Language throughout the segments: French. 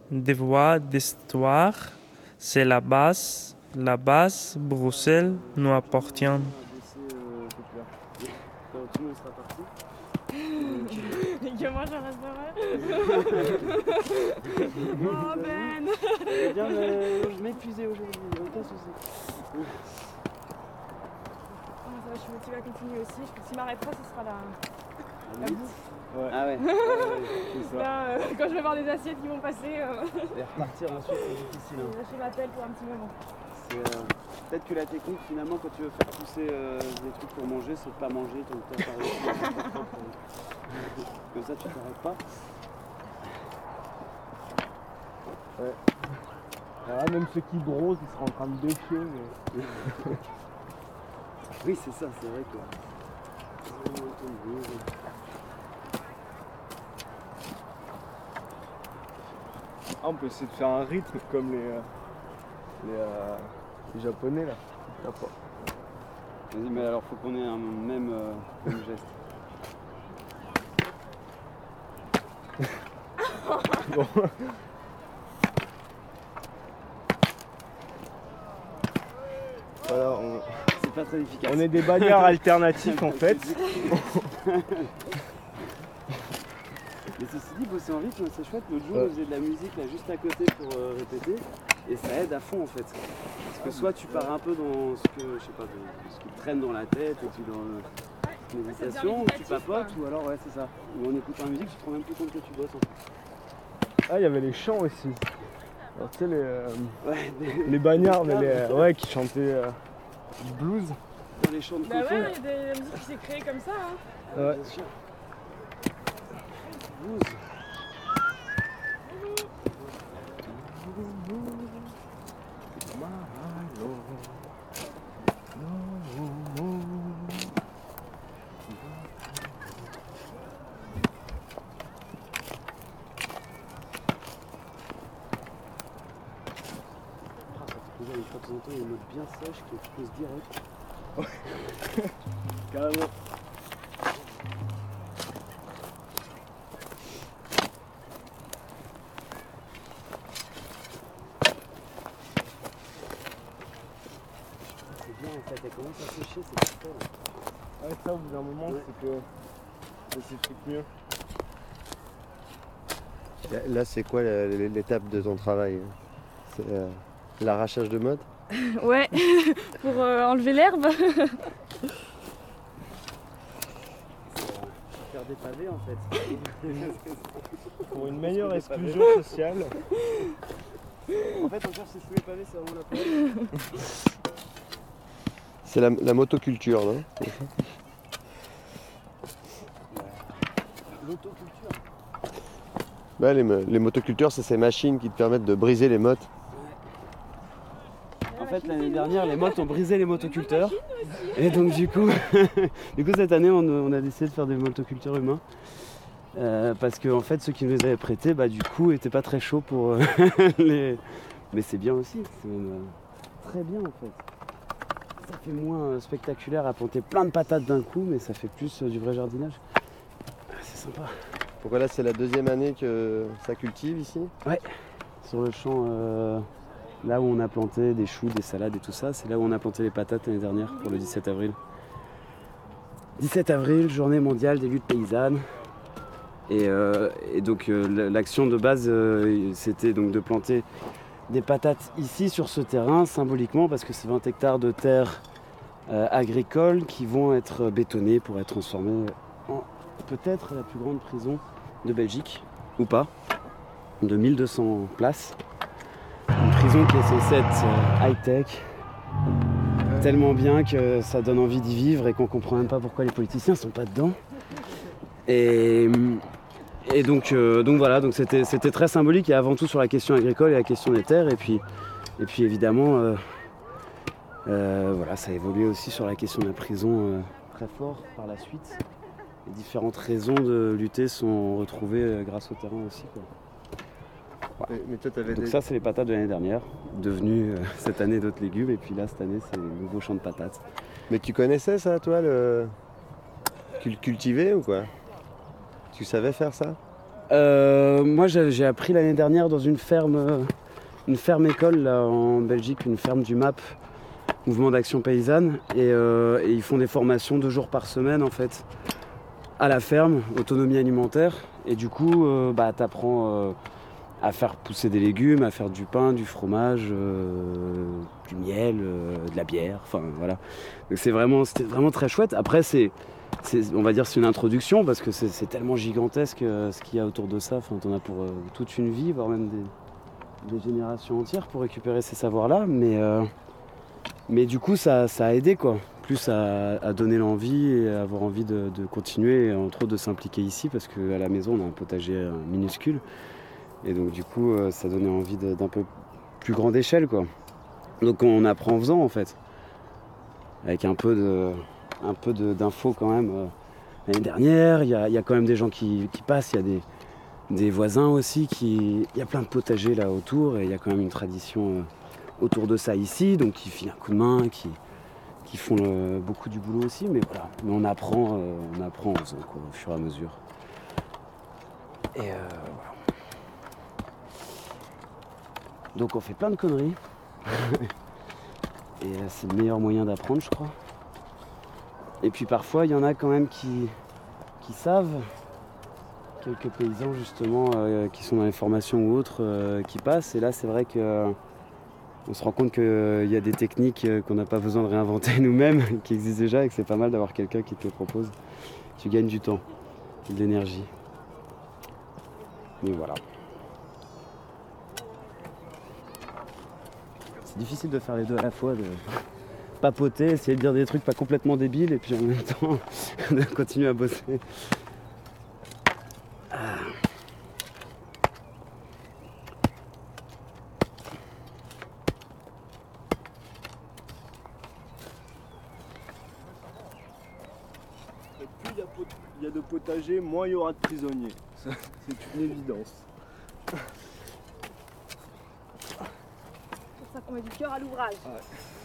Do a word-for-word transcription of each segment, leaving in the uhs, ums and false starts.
des voix d'histoire. C'est la base. La base, Bruxelles, nous appartient. Que moi je resterai. Oh Ben. Eh bien, mais je m'épuisais aujourd'hui, aucun souci. Oh, ça va, je suis motivée à continuer aussi. Je pense que s'il m'arrêtera, ce sera la, la bouffe. Ouais. Ah ouais, ouais, ouais, c'est ça. Là, euh, quand je vais voir des assiettes qui vont passer, euh... et repartir ensuite, c'est difficile. Hein. Lâcher ma pelle pour un petit moment. C'est, euh, peut-être que la technique, finalement, quand tu veux faire pousser euh, des trucs pour manger, c'est de pas manger tant que t'as pas réussi à faire ta propre, euh, comme ça, tu t'arrêtes pas. Ouais. Alors là, même ceux qui brossent, ils seront en train de bêcher, mais... Oui, c'est ça, c'est vrai que... Ah, on peut essayer de faire un rythme comme les, euh, les, euh, les japonais là. Vas-y, mais alors faut qu'on ait un même, euh, même geste. Bon. Voilà, on... C'est pas très efficace. on est des bagnards alternatifs en fait. Mais ceci dit, bosser en rythme, c'est chouette. L'autre jour, Ouais. on faisait de la musique là juste à côté pour euh, répéter. Et ça aide à fond en fait. Parce que soit tu pars un peu dans ce que, je sais pas, de- ce qui te traîne dans la tête et puis dans euh, méditation, ou tu papotes, ou alors ouais c'est ça. Ou en écoutant la musique, tu te rends même plus compte que tu bosses en fait. Ah, il y avait les chants aussi. Alors, tu sais, les, euh, Ouais, des- les bagnards, mais les, ouais, qui chantaient euh, du blues. dans les chants de Bah coton. ouais, il y a des musiques qui s'est créée comme ça. Hein. Ouais. Bien sûr. Blues. Ah, ça fait plaisir, une fois de temps en temps, il y a une note bien sèche qui explose direct. Carrément. C'est bien en fait, elle commence à sécher, c'est parfait. Là. Ouais, ça, au bout d'un moment, Ouais. c'est que ça s'effrite mieux. Là, c'est quoi la- l'étape de ton travail? C'est euh, l'arrachage de mode? Ouais, pour euh, enlever l'herbe. Faire des pavés en fait. Pour une meilleure Parce que des exclusion sociale. En fait, on cherche si sous les pavés, c'est vraiment la pavée. C'est la, la motoculture, non? L'autoculture. Bah, les, mo- les motocultures, c'est ces machines qui te permettent de briser les mottes. En fait, l'année dernière, les mottes ont brisé les motoculteurs. Et donc, du coup, du coup cette année, on, on a décidé de faire des motoculteurs humains. Euh, parce que, en fait, ceux qui nous les avaient prêtés, bah, du coup, étaient pas très chauds pour euh, les. Mais c'est bien aussi. C'est même, euh, très bien, en fait. Ça fait moins euh, spectaculaire à planter plein de patates d'un coup, mais ça fait plus euh, du vrai jardinage. Ah, c'est sympa. Pourquoi là, c'est la deuxième année que ça cultive ici? Sur le champ, euh, là où on a planté des choux, des salades et tout ça, c'est là où on a planté les patates l'année dernière pour le dix-sept avril. dix-sept avril, journée mondiale des luttes paysannes. Et, euh, et donc euh, l'action de base, euh, c'était donc de planter des patates ici sur ce terrain, symboliquement, parce que c'est vingt hectares de terre euh, agricole qui vont être bétonnées pour être transformées en peut-être la plus grande prison de Belgique, ou pas, de mille deux cents places. Une prison qui est censée être euh, high-tech, tellement bien que ça donne envie d'y vivre et qu'on comprend même pas pourquoi les politiciens sont pas dedans. Et, et donc, euh, donc voilà, donc c'était, c'était très symbolique et avant tout sur la question agricole et la question des terres. Et puis, et puis évidemment, euh, euh, voilà, ça a évolué aussi sur la question de la prison euh, très fort par la suite. Les différentes raisons de lutter sont retrouvées euh, grâce au terrain aussi, quoi. Mais, mais toi, t'avais Donc des... ça, c'est les patates de l'année dernière, devenues euh, cette année d'autres légumes. Et puis là, cette année, c'est le nouveau champ de patates. Mais tu connaissais ça, toi, le cul- cultiver ou quoi? Tu savais faire ça? Euh, moi j'ai j'ai appris l'année dernière dans une ferme, euh, une ferme école là, en Belgique, une ferme du M A P, Mouvement d'Action Paysanne, et, euh, et ils font des formations deux jours par semaine en fait, à la ferme, autonomie alimentaire, et du coup euh, bah, t'apprends euh, à faire pousser des légumes, à faire du pain, du fromage, euh, du miel, euh, de la bière, enfin voilà. Donc c'est vraiment, c'était vraiment très chouette. Après c'est, c'est on va dire c'est une introduction parce que c'est, c'est tellement gigantesque euh, ce qu'il y a autour de ça. Enfin t'en as pour euh, toute une vie, voire même des, des générations entières pour récupérer ces savoirs-là. Mais euh, mais du coup ça, ça a aidé quoi. Plus à, à donner l'envie et à avoir envie de, de continuer, et entre autres de s'impliquer ici parce qu'à la maison on a un potager euh, minuscule. Et donc du coup euh, ça donnait envie de, d'un peu plus grande échelle quoi. Donc on apprend en faisant en fait. Avec un peu de, un peu de, d'infos quand même. Euh, l'année dernière, il y a, y a quand même des gens qui, qui passent, il y a des, des voisins aussi, qui, il y a plein de potagers là autour et il y a quand même une tradition euh, autour de ça ici, donc qui filent un coup de main, qui, qui font le, beaucoup du boulot aussi, mais voilà. Mais on apprend, euh, on apprend en faisant quoi, au fur et à mesure. Et euh, voilà. Donc on fait plein de conneries. Et euh, c'est le meilleur moyen d'apprendre, je crois. Et puis parfois, il y en a quand même qui, qui savent, quelques paysans justement, euh, qui sont dans les formations ou autres, euh, qui passent. Et là, c'est vrai qu'on euh, se rend compte qu'il euh, y a des techniques euh, qu'on n'a pas besoin de réinventer nous-mêmes, qui existent déjà, et que c'est pas mal d'avoir quelqu'un qui te les propose. Tu gagnes du temps, de l'énergie. Mais voilà. C'est difficile de faire les deux à la fois, de papoter, essayer de dire des trucs pas complètement débiles et puis en même temps de continuer à bosser. Ah. Et plus il y a pot- il y a de potagers, moins il y aura de prisonniers. Ça, c'est une évidence. C'est pour ça qu'on met du cœur à l'ouvrage. Ouais.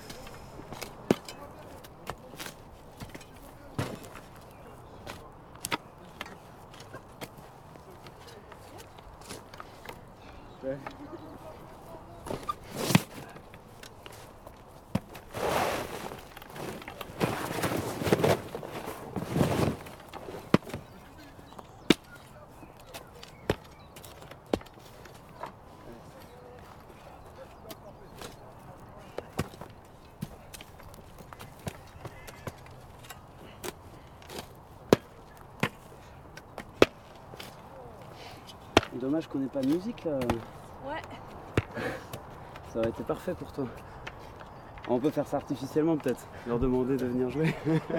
Ouais. Dommage qu'on n'ait pas de musique là. Ouais. Ça aurait été parfait pour toi. On peut faire ça artificiellement peut-être, leur demander de venir jouer.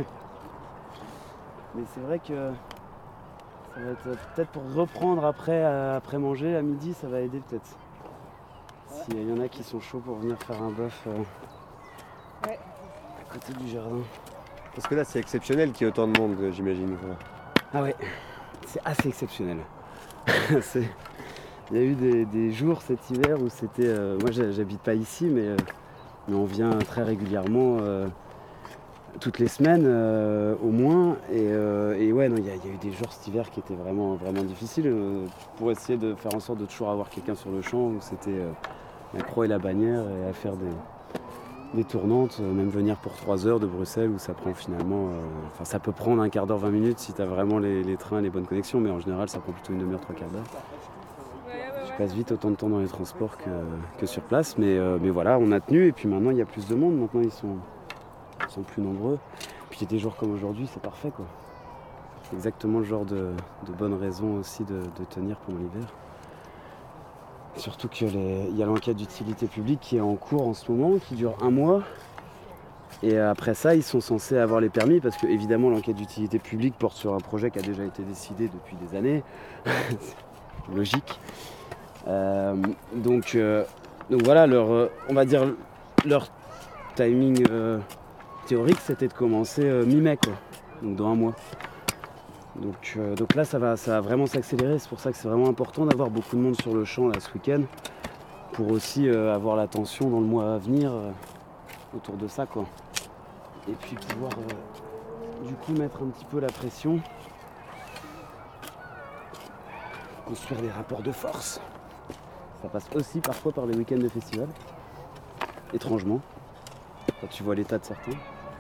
Mais c'est vrai que ça va être peut-être pour reprendre après, après manger à midi, ça va aider peut-être. S'il y en a qui sont chauds pour venir faire un bœuf euh, Ouais. à côté du jardin. Parce que là, c'est exceptionnel qu'il y ait autant de monde, euh, j'imagine. Voilà. Ah ouais, c'est assez exceptionnel. C'est... Il y a eu des, des jours cet hiver où c'était... Euh, moi j'habite pas ici, mais, euh, mais on vient très régulièrement, euh, toutes les semaines euh, au moins. Et, euh, et ouais, non, il y, a, il y a eu des jours cet hiver qui étaient vraiment, vraiment difficiles euh, pour essayer de faire en sorte de toujours avoir quelqu'un sur le champ où c'était euh, la croix et la bannière et à faire des, des tournantes, euh, même venir pour trois heures de Bruxelles où ça prend finalement... euh, Enfin ça peut prendre un quart d'heure, vingt minutes si tu as vraiment les, les trains, les bonnes connexions, mais en général ça prend plutôt une demi-heure, trois quarts d'heure. Je passe vite autant de temps dans les transports que, que sur place, mais, euh, mais voilà, on a tenu et puis maintenant il y a plus de monde, maintenant ils sont, ils sont plus nombreux. Puis des jours comme aujourd'hui, c'est parfait quoi. C'est exactement le genre de, de bonne raison aussi de, de tenir pendant l'hiver. Surtout qu'il y a l'enquête d'utilité publique qui est en cours en ce moment, qui dure un mois. Et après ça, ils sont censés avoir les permis parce que évidemment l'enquête d'utilité publique porte sur un projet qui a déjà été décidé depuis des années. C'est logique. Euh, donc, euh, donc voilà, leur, euh, on va dire leur timing euh, théorique, c'était de commencer euh, mi-mai, quoi, donc dans un mois. Donc, euh, donc là, ça va, ça va vraiment s'accélérer. C'est pour ça que c'est vraiment important d'avoir beaucoup de monde sur le champ là, ce week-end, pour aussi euh, avoir l'attention dans le mois à venir euh, autour de ça, quoi. Et puis pouvoir euh, du coup mettre un petit peu la pression. construire des rapports de force. Ça passe aussi parfois par des week-ends de festival. Étrangement, quand tu vois l'état de certains.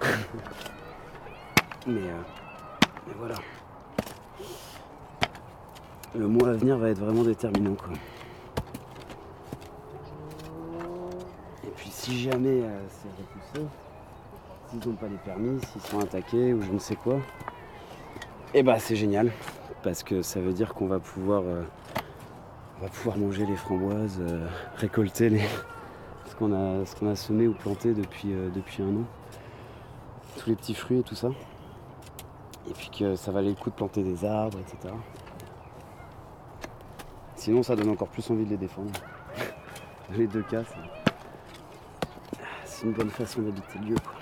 mais, euh, mais voilà. Le mois à venir va être vraiment déterminant, quoi. Et puis si jamais euh, c'est repoussé, s'ils n'ont pas les permis, s'ils sont attaqués ou je ne sais quoi, et bah c'est génial. Parce que ça veut dire qu'on va pouvoir, euh, on va pouvoir manger les framboises, euh, récolter les, ce qu'on a, ce qu'on a semé ou planté depuis, euh, depuis un an. Tous les petits fruits et tout ça. Et puis que ça valait le coup de planter des arbres, et cetera. Sinon ça donne encore plus envie de les défendre. Dans les deux cas, c'est, c'est une bonne façon d'habiter le lieu, quoi.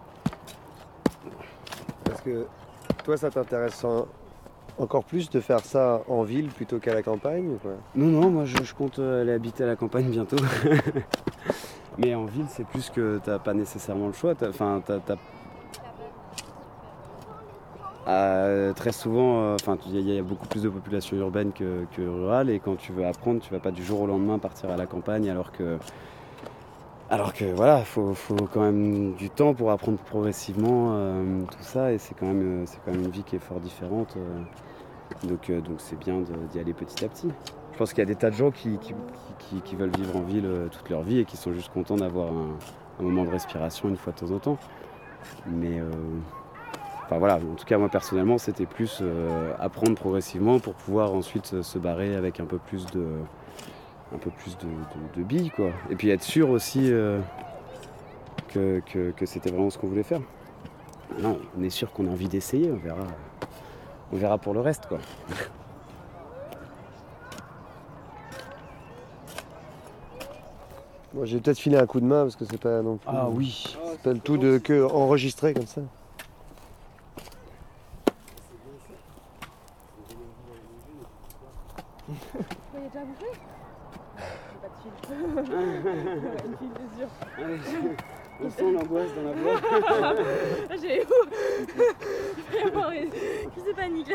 Parce que toi, ça t'intéresse en- encore plus de faire ça en ville plutôt qu'à la campagne ou quoi? Non, non, moi je, je compte euh, aller habiter à la campagne bientôt. Mais en ville, c'est plus que t'as pas nécessairement le choix. T'as- Enfin, t'as, t'as- Euh, très souvent, enfin, il y, y a beaucoup plus de population urbaine que, que rurale, et quand tu veux apprendre, tu vas pas du jour au lendemain partir à la campagne, alors que, alors que voilà, faut, faut quand même du temps pour apprendre progressivement euh, tout ça, et c'est quand même, c'est quand même une vie qui est fort différente. euh, donc, euh, donc c'est bien de- d'y aller petit à petit. Je pense qu'il y a des tas de gens qui, qui, qui- qui veulent vivre en ville euh, toute leur vie et qui sont juste contents d'avoir un, un moment de respiration une fois de temps en temps. Mais euh, Enfin voilà, en tout cas moi personnellement c'était plus euh, apprendre progressivement pour pouvoir ensuite euh, se barrer avec un peu plus de, un peu plus de, de- de billes, quoi. Et puis être sûr aussi euh, que, que- que c'était vraiment ce qu'on voulait faire. Non, on est sûr qu'on a envie d'essayer, on verra, on verra pour le reste, quoi. Moi, j'ai peut-être filé un coup de main parce que c'est pas non plus. Ah oui. C'est pas le tout de que enregistrer comme ça. Il y a déjà bouffé? J'ai pas de fil. Une file, c'est sûr. On sent l'angoisse dans la voix. Là, j'ai où? Il va y avoir une crise de panique là.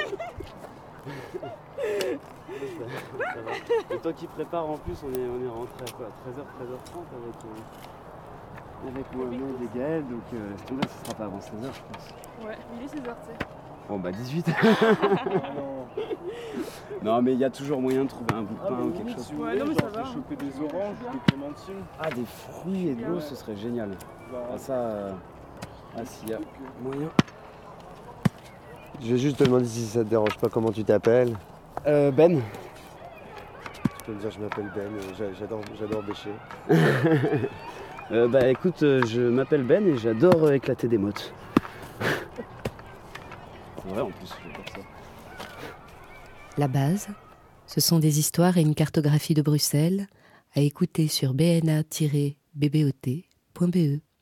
Le temps qui prépare en plus, on est, on est rentré à quoi, treize heures, treize heures trente avec, euh, avec Mohamed et Gaël, donc euh, laisse tomber, ce sera pas avant seize heures je pense. Ouais, il est seize heures, tu sais. Bon bah dix-huit. Non mais il y a toujours moyen de trouver un bout de pain ou quelque chose. Ouais, non, mais ça va. choper des oranges, des clémentines. Ah des fruits et de l'eau, ce serait génial. Ah ça, euh... ah s'il y a moyen. Je vais juste te demander si ça te dérange pas comment tu t'appelles. Euh, Ben. Tu peux me dire je m'appelle Ben, euh, j'a- j'adore, j'adore bêcher. Euh, bah écoute, euh, je m'appelle Ben et j'adore euh, éclater des mottes. C'est vrai en plus, j'adore ça. La base, ce sont des histoires et une cartographie de Bruxelles à écouter sur b n a tiret b b o t point b e.